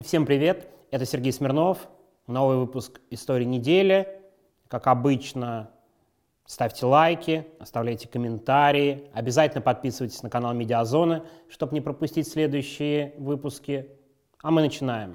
Всем привет, это Сергей Смирнов, новый выпуск «Истории недели». Как обычно, ставьте лайки, оставляйте комментарии, обязательно подписывайтесь на канал Медиазоны, чтобы не пропустить следующие выпуски. А мы начинаем.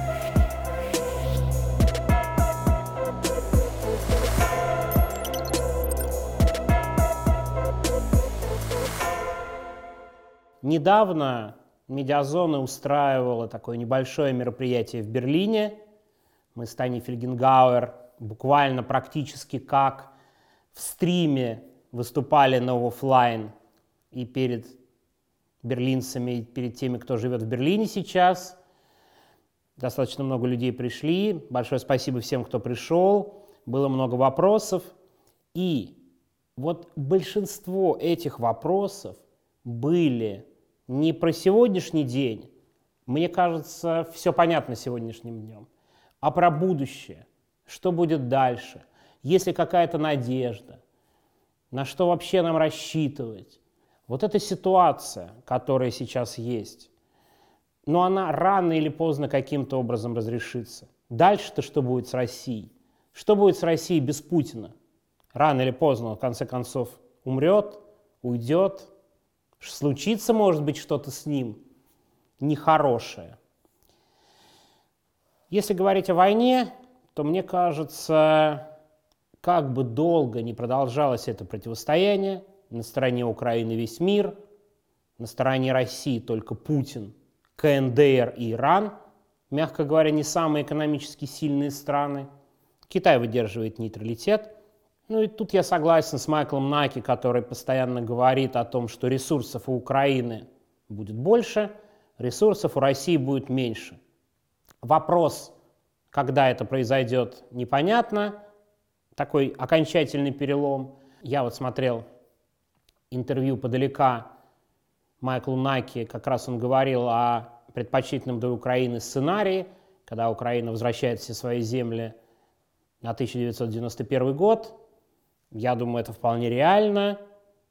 Недавно Медиазона устраивала такое небольшое мероприятие в Берлине. Мы с Таней Фельгенгауэр буквально практически как в стриме выступали на офлайн и перед берлинцами, и перед теми, кто живет в Берлине сейчас. Достаточно много людей пришли. Большое спасибо всем, кто пришел. Было много вопросов. И вот большинство этих вопросов были не про сегодняшний день, мне кажется, все понятно сегодняшним днем, а про будущее, что будет дальше, есть ли какая-то надежда, на что вообще нам рассчитывать. Вот эта ситуация, которая сейчас есть, но она рано или поздно каким-то образом разрешится. Дальше-то что будет с Россией? Что будет с Россией без Путина? Рано или поздно, в конце концов, умрет, уйдет. Случится, может быть, что-то с ним нехорошее. Если говорить о войне, то мне кажется, как бы долго ни продолжалось это противостояние, на стороне Украины весь мир, на стороне России только Путин, КНДР и Иран, мягко говоря, не самые экономически сильные страны. Китай выдерживает нейтралитет. Ну и тут я согласен с Майклом Наки, который постоянно говорит о том, что ресурсов у Украины будет больше, ресурсов у России будет меньше. Вопрос, когда это произойдет, непонятно. Такой окончательный перелом. Я вот смотрел интервью подалека Майклу Наки, как раз он говорил о предпочтительном для Украины сценарии, когда Украина возвращает все свои земли на 1991 год. Я думаю, это вполне реально.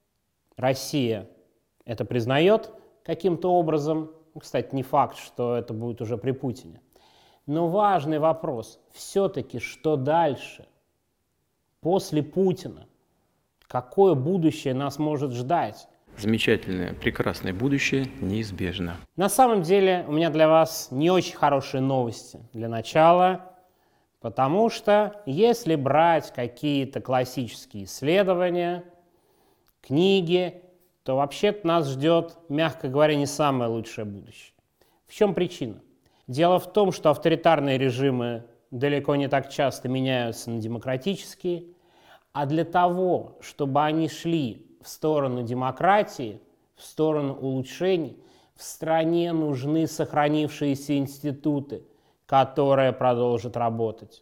Россия это признает каким-то образом. Кстати, не факт, что это будет уже при Путине. Но важный вопрос, все-таки что дальше? После Путина? Какое будущее нас может ждать? Замечательное, прекрасное будущее неизбежно. На самом деле у меня для вас не очень хорошие новости для начала. Потому что если брать какие-то классические исследования, книги, то вообще-то нас ждет, мягко говоря, не самое лучшее будущее. В чем причина? Дело в том, что авторитарные режимы далеко не так часто меняются на демократические, а для того, чтобы они шли в сторону демократии, в сторону улучшений, в стране нужны сохранившиеся институты, которая продолжит работать.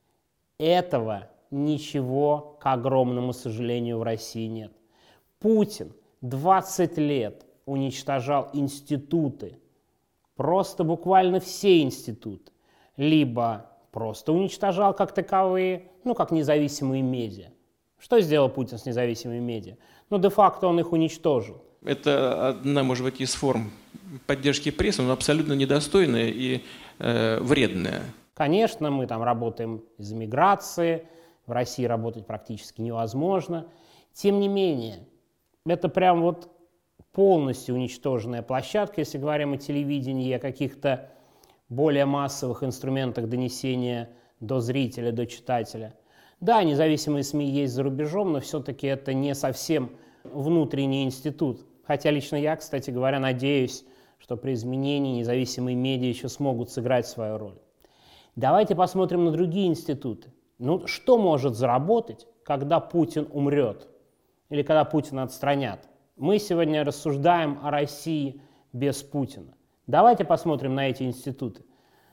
Этого ничего, к огромному сожалению, в России нет. Путин 20 лет уничтожал институты, просто буквально все институты, либо просто уничтожал как таковые, как независимые медиа. Что сделал Путин с независимыми медиа? Де-факто он их уничтожил. Это одна, может быть, из форм поддержки прессы, но абсолютно недостойная и вредная. Конечно, мы там работаем из-за миграции, в России работать практически невозможно. Тем не менее, это прям вот полностью уничтоженная площадка, если говорим о телевидении, о каких-то более массовых инструментах донесения до зрителя, до читателя. Да, независимые СМИ есть за рубежом, но все-таки это не совсем внутренний институт. Хотя лично я, кстати говоря, надеюсь, что при изменении независимые медиа еще смогут сыграть свою роль. Давайте посмотрим на другие институты. Что может заработать, когда Путин умрет? Или когда Путина отстранят? Мы сегодня рассуждаем о России без Путина. Давайте посмотрим на эти институты.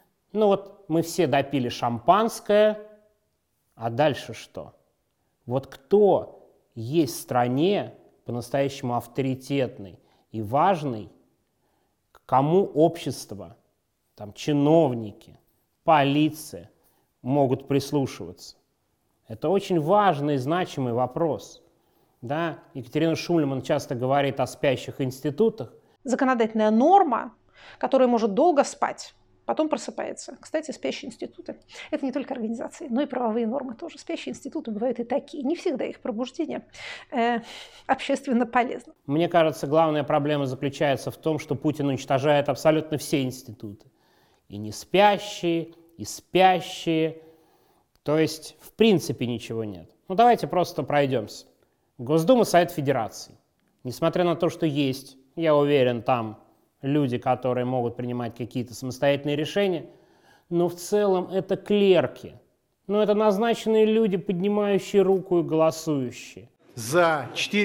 Мы все допили шампанское, а дальше что? Вот кто есть в стране по-настоящему авторитетный и важный, к кому общество, чиновники, полиция могут прислушиваться? Это очень важный и значимый вопрос. Да? Екатерина Шульман часто говорит о спящих институтах. Законодательная норма, которая может долго спать, потом просыпается. Кстати, спящие институты – это не только организации, но и правовые нормы тоже. Спящие институты бывают и такие. Не всегда их пробуждение общественно полезно. Мне кажется, главная проблема заключается в том, что Путин уничтожает абсолютно все институты. И не спящие, и спящие. То есть, в принципе, ничего нет. Ну, давайте просто пройдемся. Госдума, Совет Федерации. Несмотря на то, что есть, я уверен, там люди, которые могут принимать какие-то самостоятельные решения, но в целом это клерки. Но это назначенные люди, поднимающие руку и голосующие. За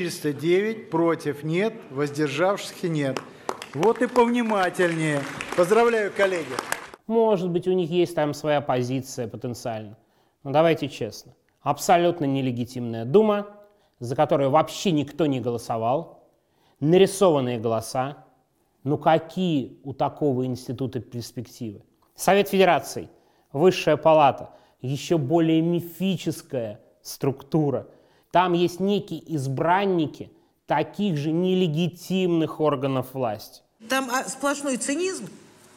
409, против нет, воздержавшихся нет. Вот и повнимательнее. Поздравляю, коллеги. Может быть, у них есть там своя позиция потенциально. Но давайте честно. Абсолютно нелегитимная Дума, за которую вообще никто не голосовал, нарисованные голоса. Ну какие у такого института перспективы? Совет Федерации, Высшая палата, еще более мифическая структура. Там есть некие избранники таких же нелегитимных органов власти. Там сплошной цинизм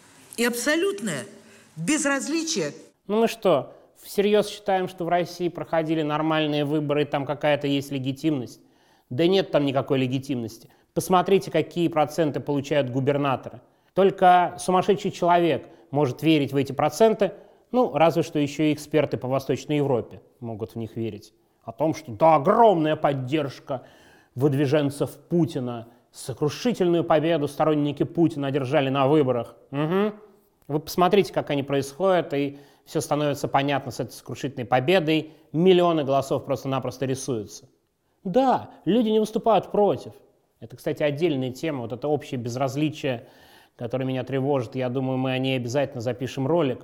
и абсолютное безразличие. Ну мы что, всерьез считаем, что в России проходили нормальные выборы и там какая-то есть легитимность? Да нет там никакой легитимности. Посмотрите, какие проценты получают губернаторы. Только сумасшедший человек может верить в эти проценты, ну, разве что еще и эксперты по Восточной Европе могут в них верить. О том, что да, огромная поддержка выдвиженцев Путина, сокрушительную победу сторонники Путина одержали на выборах. Угу. Вы посмотрите, как они происходят, и все становится понятно с этой сокрушительной победой. Миллионы голосов просто-напросто рисуются. Да, люди не выступают против. Это, кстати, отдельная тема, вот это общее безразличие, которое меня тревожит. Я думаю, мы о ней обязательно запишем ролик.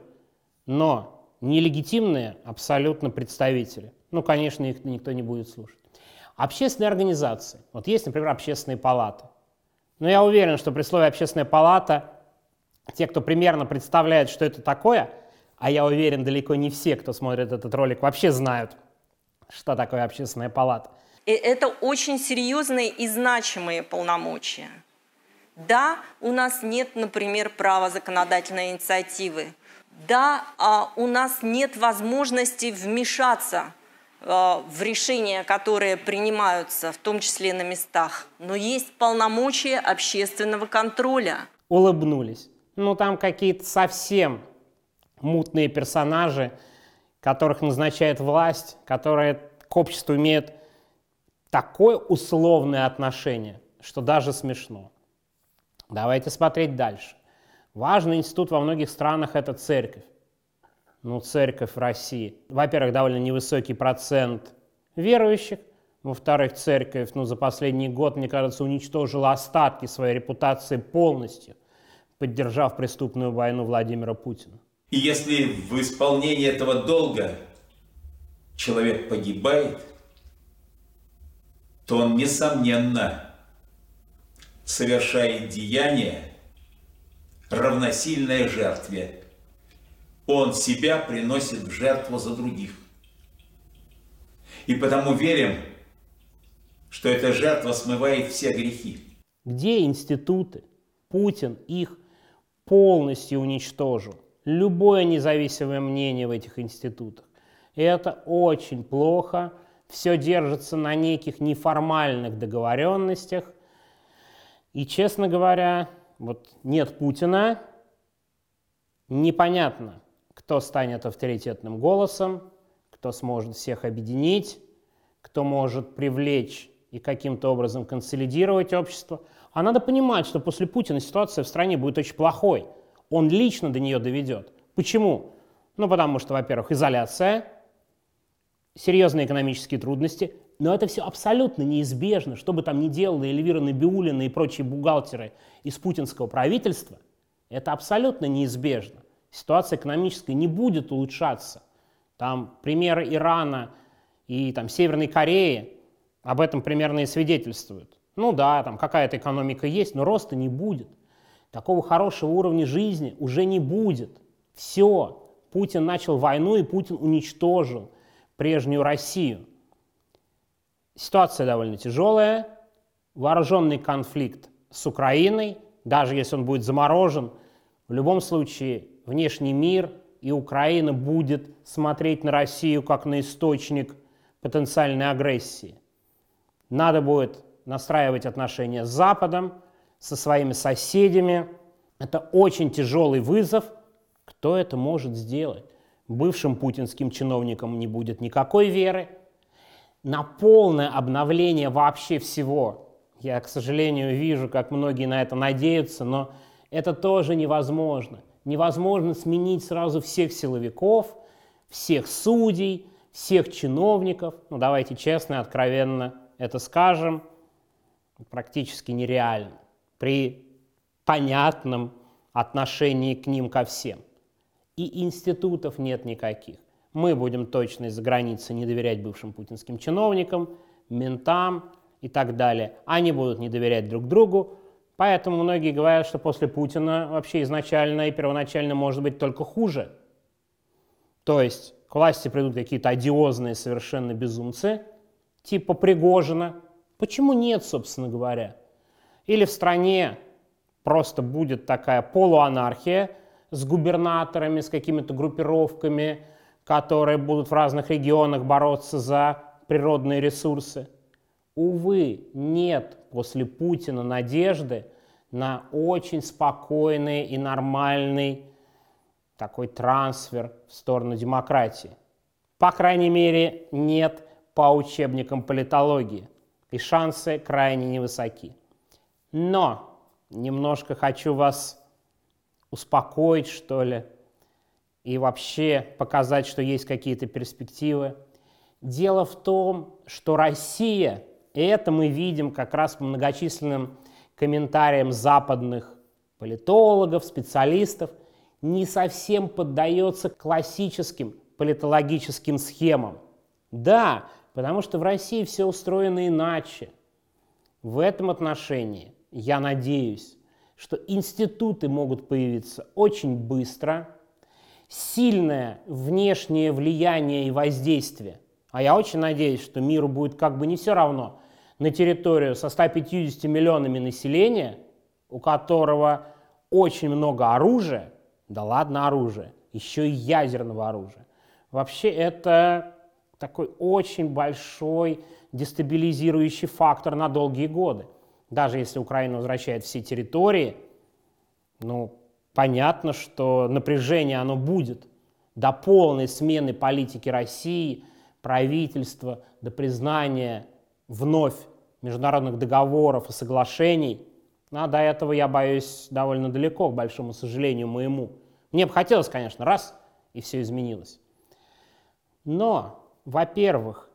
Но нелегитимные абсолютно представители. Ну, конечно, их никто не будет слушать. Общественные организации. Вот есть, например, общественные палаты. Но я уверен, что при слове «общественная палата» те, кто примерно представляет, что это такое, а я уверен, далеко не все, кто смотрит этот ролик, вообще знают, что такое общественная палата. И это очень серьезные и значимые полномочия. Да, у нас нет, например, права законодательной инициативы. Да, у нас нет возможности вмешаться в решения, которые принимаются, в том числе на местах. Но есть полномочия общественного контроля. Улыбнулись. Ну, там какие-то совсем мутные персонажи, которых назначает власть, которые к обществу имеют такое условное отношение, что даже смешно. Давайте смотреть дальше. Важный институт во многих странах – это церковь. Ну, церковь в России. Во-первых, довольно невысокий процент верующих. Во-вторых, церковь, за последний год, мне кажется, уничтожила остатки своей репутации полностью, поддержав преступную войну Владимира Путина. И если в исполнении этого долга человек погибает, то он, несомненно, совершает деяние, равносильное жертве. Он себя приносит в жертву за других. И потому верим, что эта жертва смывает все грехи. Где институты? Путин их полностью уничтожил. Любое независимое мнение в этих институтах. И это очень плохо. Все держится на неких неформальных договоренностях. И, честно говоря, вот нет Путина, непонятно, кто станет авторитетным голосом, кто сможет всех объединить, кто может привлечь и каким-то образом консолидировать общество. А надо понимать, что после Путина ситуация в стране будет очень плохой. Он лично до нее доведет. Почему? Ну, потому что, во-первых, изоляция, серьезные экономические трудности, но это все абсолютно неизбежно. Что бы там ни делала Эльвира Набиуллина и прочие бухгалтеры из путинского правительства, это абсолютно неизбежно. Ситуация экономическая не будет улучшаться. Там примеры Ирана и там, Северной Кореи об этом примерно и свидетельствуют. Ну да, там какая-то экономика есть, но роста не будет. Такого хорошего уровня жизни уже не будет. Все. Путин начал войну, и Путин уничтожил прежнюю Россию. Ситуация довольно тяжелая. Вооруженный конфликт с Украиной, даже если он будет заморожен, в любом случае внешний мир и Украина будет смотреть на Россию как на источник потенциальной агрессии. Надо будет настраивать отношения с Западом, со своими соседями. Это очень тяжелый вызов. Кто это может сделать? Бывшим путинским чиновникам не будет никакой веры. На полное обновление вообще всего, я, к сожалению, вижу, как многие на это надеются, но это тоже невозможно. Невозможно сменить сразу всех силовиков, всех судей, всех чиновников. Ну, давайте честно и откровенно это скажем. Практически нереально при понятном отношении к ним ко всем. И институтов нет никаких. Мы будем точно из-за границы не доверять бывшим путинским чиновникам, ментам и так далее. Они будут не доверять друг другу. Поэтому многие говорят, что после Путина вообще изначально и первоначально может быть только хуже. То есть к власти придут какие-то одиозные совершенно безумцы, типа Пригожина. Почему нет, собственно говоря? Или в стране просто будет такая полуанархия с губернаторами, с какими-то группировками, которые будут в разных регионах бороться за природные ресурсы. Увы, нет после Путина надежды на очень спокойный и нормальный такой трансфер в сторону демократии. По крайней мере, нет по учебникам политологии. И шансы крайне невысоки. Но немножко хочу вас успокоить, что ли, и вообще показать, что есть какие-то перспективы. Дело в том, что Россия, и это мы видим как раз по многочисленным комментариям западных политологов, специалистов, не совсем поддается классическим политологическим схемам. Да, потому что в России все устроено иначе. В этом отношении я надеюсь, что институты могут появиться очень быстро, сильное внешнее влияние и воздействие. А я очень надеюсь, что миру будет как бы не все равно на территорию со 150 миллионами населения, у которого очень много оружия, да ладно оружия, еще и ядерного оружия. Вообще это такой очень большой дестабилизирующий фактор на долгие годы. Даже если Украина возвращает все территории, ну, понятно, что напряжение оно будет до полной смены политики России, правительства, до признания вновь международных договоров и соглашений. А до этого, я боюсь, довольно далеко, к большому сожалению моему. Мне бы хотелось, конечно, раз, и все изменилось. Но, во-первых,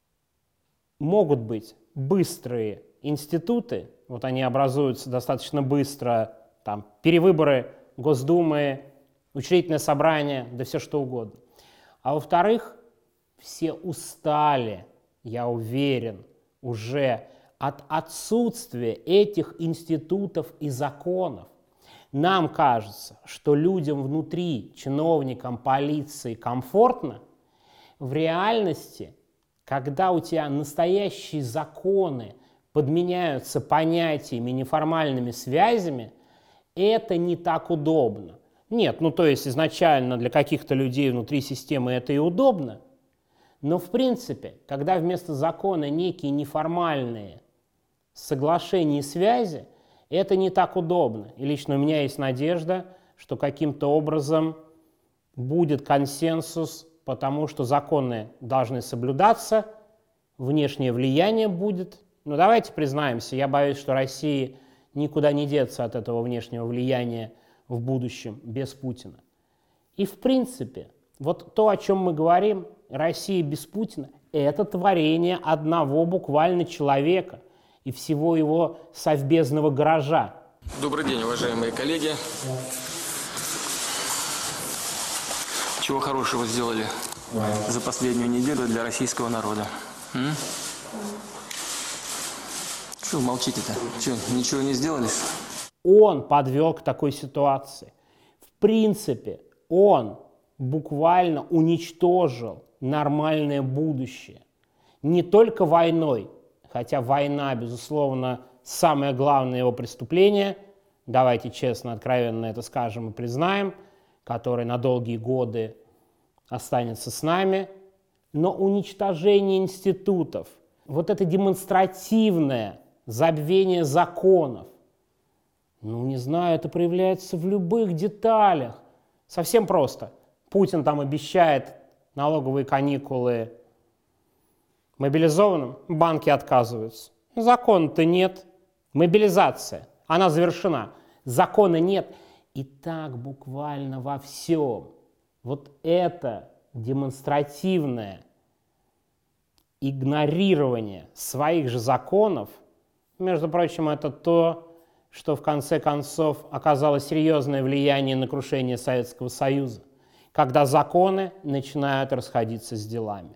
могут быть быстрые институты, вот они образуются достаточно быстро, там, перевыборы Госдумы, учредительное собрание, да все что угодно. А во-вторых, все устали, я уверен, уже от отсутствия этих институтов и законов. Нам кажется, что людям внутри, чиновникам, полиции комфортно. В реальности, когда у тебя настоящие законы подменяются понятиями, неформальными связями, это не так удобно. Нет, ну то есть изначально для каких-то людей внутри системы это и удобно, но в принципе, когда вместо закона некие неформальные соглашения и связи, это не так удобно. И лично у меня есть надежда, что каким-то образом будет консенсус, потому что законы должны соблюдаться, внешнее влияние будет. Но давайте признаемся, я боюсь, что России никуда не деться от этого внешнего влияния в будущем без Путина. И в принципе, вот то, о чем мы говорим, Россия без Путина, это творение одного буквально человека и всего его совбезного гаража. Добрый день, уважаемые коллеги. Чего хорошего сделали за последнюю неделю для российского народа? Что вы молчите-то? Что, ничего не сделали? Он подвел к такой ситуации. В принципе, он буквально уничтожил нормальное будущее. Не только войной, хотя война, безусловно, самое главное его преступление, давайте честно, откровенно это скажем и признаем, который на долгие годы останется с нами, но уничтожение институтов, вот это демонстративное забвение законов, ну, не знаю, это проявляется в любых деталях. Совсем просто. Путин там обещает налоговые каникулы мобилизованным, банки отказываются. Закона-то нет. Мобилизация, она завершена. Закона нет. И так буквально во всем. Вот это демонстративное игнорирование своих же законов, между прочим, это то, что в конце концов оказало серьезное влияние на крушение Советского Союза, когда законы начинают расходиться с делами.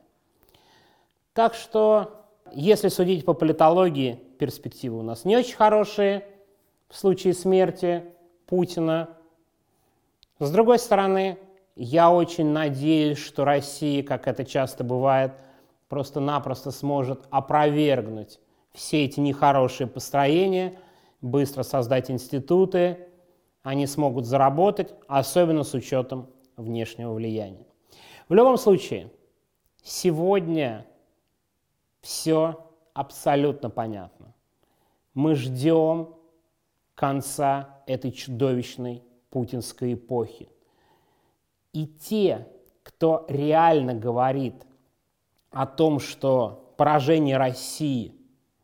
Так что, если судить по политологии, перспективы у нас не очень хорошие в случае смерти Путина. С другой стороны, я очень надеюсь, что Россия, как это часто бывает, просто-напросто сможет опровергнуть все эти нехорошие построения, быстро создать институты, они смогут заработать, особенно с учетом внешнего влияния. В любом случае, сегодня все абсолютно понятно. Мы ждем конца этой чудовищной путинской эпохи. И те, кто реально говорит о том, что поражение России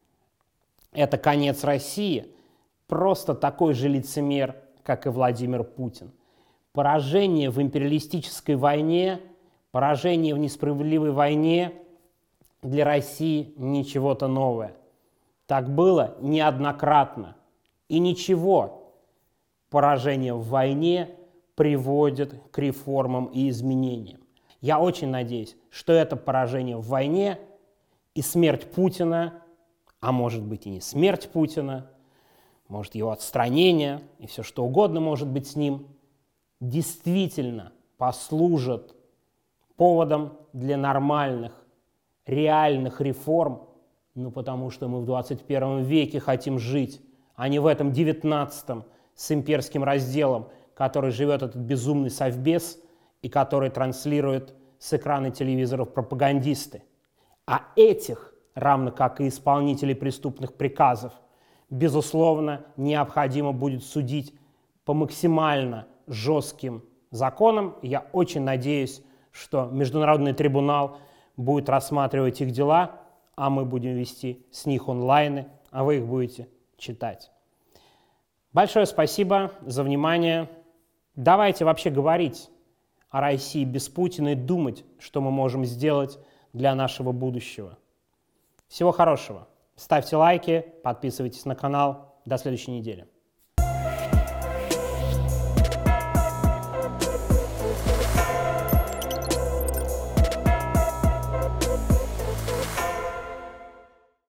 – это конец России, просто такой же лицемер, как и Владимир Путин. Поражение в империалистической войне, поражение в несправедливой войне для России не чего-то новое. Так было неоднократно. И ничего, поражение в войне приводит к реформам и изменениям. Я очень надеюсь, что это поражение в войне и смерть Путина, а может быть и не смерть Путина, может его отстранение и все что угодно может быть с ним, действительно послужат поводом для нормальных, реальных реформ, ну потому что мы в 21 веке хотим жить, а не в этом 19-м с имперским разделом, который живет этот безумный совбез и который транслирует с экрана телевизоров пропагандисты. А этих, равно как и исполнителей преступных приказов, безусловно, необходимо будет судить по максимально жестким законам. Я очень надеюсь, что Международный трибунал будет рассматривать их дела, а мы будем вести с них онлайны, а вы их будете читать. Большое спасибо за внимание. Давайте вообще говорить о России без Путина и думать, что мы можем сделать для нашего будущего. Всего хорошего. Ставьте лайки, подписывайтесь на канал. До следующей недели.